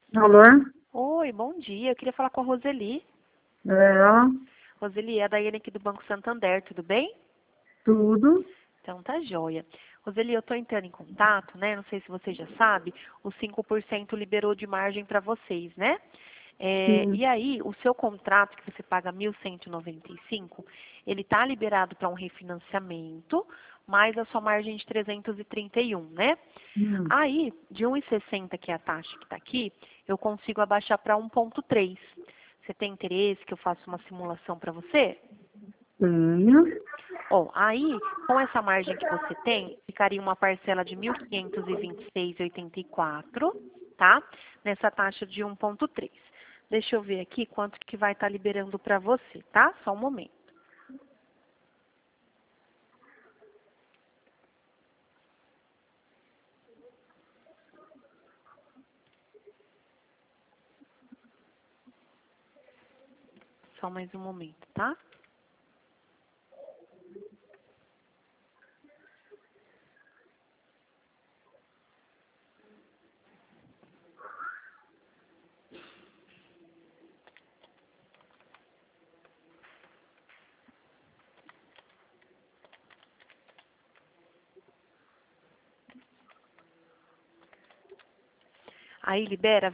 Alô? Oi, bom dia. Eu queria falar com a Roseli. É, Roseli, é a Daiane aqui do Banco Santander, tudo bem? tudo. Então tá joia. Roseli, eu tô entrando em contato, né? Não sei se você já sabe, o 5% liberou de margem para vocês, né? Sim. E aí, o seu contrato, que você paga 1.195, ele tá liberado para um refinanciamento, mais a sua margem de 331, né? Hum, Aí, de 1,60, que é a taxa que está aqui, eu consigo abaixar para 1,3. Você tem interesse que eu faça uma simulação para você? tenho. Ó, aí, com essa margem que você tem, ficaria uma parcela de 1.526,84, tá? Nessa taxa de 1,3. Deixa eu ver aqui quanto que vai estar liberando para você, tá? Só um momento. Só mais um momento, tá? Aí libera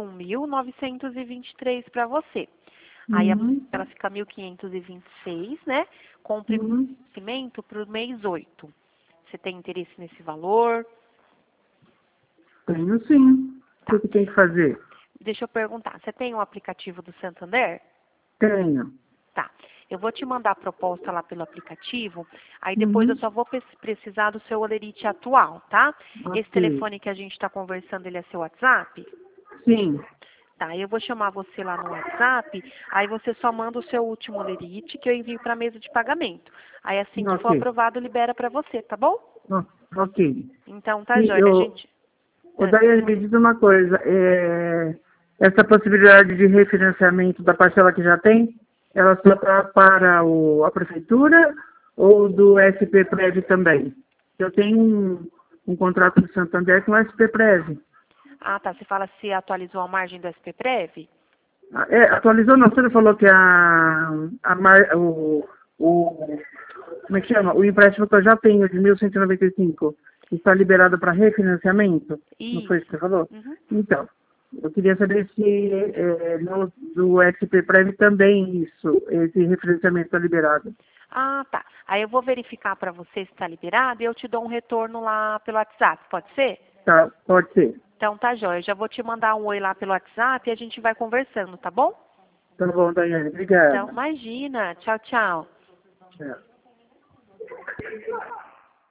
21.923 para você. Aí Hum, ela fica 1.526, né? Com o primeiro hum, vencimento para o mês 8. Você tem interesse nesse valor? tenho sim. O que Tá. que tem que fazer? Deixa eu perguntar, você tem um aplicativo do Santander? Tenho. Tá. Eu vou te mandar a proposta lá pelo aplicativo, aí depois eu Uhum, só vou precisar do seu Olerite atual, tá? Esse ok. telefone que a gente está conversando, ele é seu WhatsApp? Sim, Tá, eu vou chamar você lá no WhatsApp, aí você só manda o seu último Olerite que eu envio para a mesa de pagamento. Aí assim que for ok. aprovado, libera para você, tá bom? Ó, ok. Então tá E jóia, a gente... o Daiane, me diz uma coisa. Essa possibilidade de refinanciamento da parcela que já tem, ela só está para a prefeitura ou do SP Prévio também? Eu tenho um contrato do Santander com o SP Prévio. Ah, tá, você fala se atualizou a margem do SPPrev? Atualizou não, você falou que a mar, o, como é que chama? O empréstimo que eu já tenho de 1.195 está liberado para refinanciamento? Não foi isso que Isso. você falou? Uhum. Então, eu queria saber se do SP Prev também esse refinanciamento está liberado. Ah, tá. Aí eu vou verificar para você se está liberado e eu te dou um retorno lá pelo WhatsApp, pode ser? Tá, pode ser. Então tá jóia. Eu já vou te mandar um oi lá pelo WhatsApp e a gente vai conversando, tá bom? Tá bom, Daiane, Então, obrigado. imagina. Tchau, tchau. Tchau.